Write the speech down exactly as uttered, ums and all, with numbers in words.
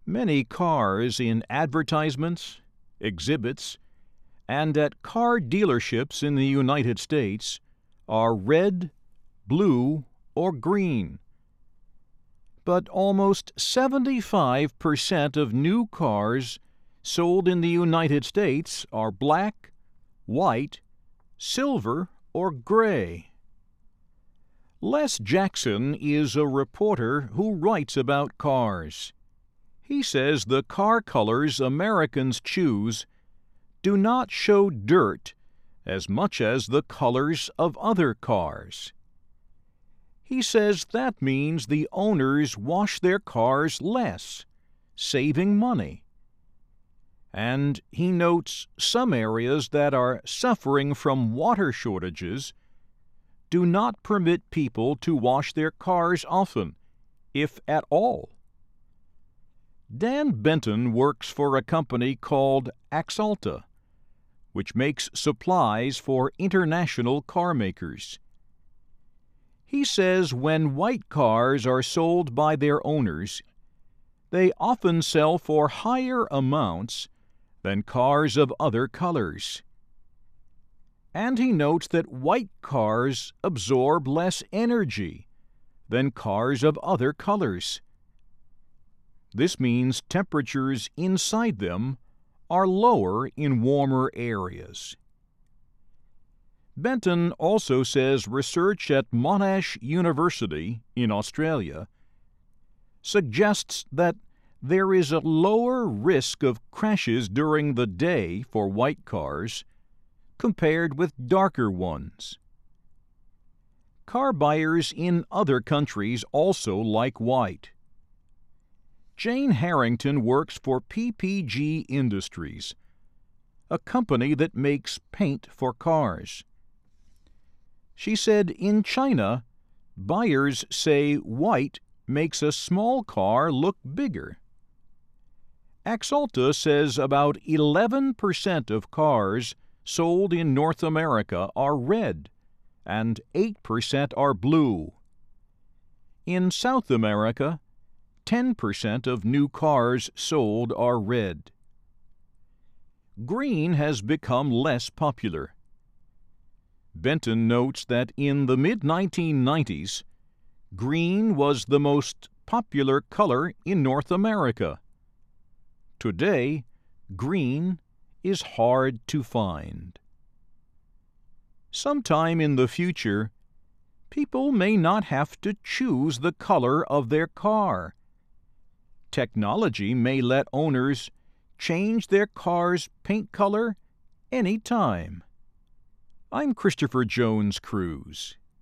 Many cars in advertisements, exhibits, and at car dealerships in the United States are red, blue, or green. But almost seventy-five percent of new cars sold in the United States are black, white, silver, or gray. Les Jackson is a reporter who writes about cars. He says the car colors Americans choose do not show dirt as much as the colors of other cars. He says that means the owners wash their cars less, saving money. And he notes some areas that are suffering from water shortages do not permit people to wash their cars often, if at all. Dan Benton works for a company called Axalta, which makes supplies for international car makers. He says when white cars are sold by their owners, they often sell for higher amounts than cars of other colors. And he notes that white cars absorb less energy than cars of other colors. This means temperatures inside them are lower in warmer areas. Benton also says research at Monash University in Australia suggests that there is a lower risk of crashes during the day for white cars compared with darker ones. Car buyers in other countries also like white. Jane Harrington works for P P G Industries, a company that makes paint for cars. She said in China, buyers say white makes a small car look bigger. Axalta says about eleven percent of cars sold in North America are red, and eight percent are blue. In South America, ten percent of new cars sold are red. Green has become less popular. Benton notes that in the mid nineteen nineties, green was the most popular color in North America. Today, green is hard to find. Sometime in the future, people may not have to choose the color of their car. Technology may let owners change their car's paint color any time. I'm Christopher Jones Cruz.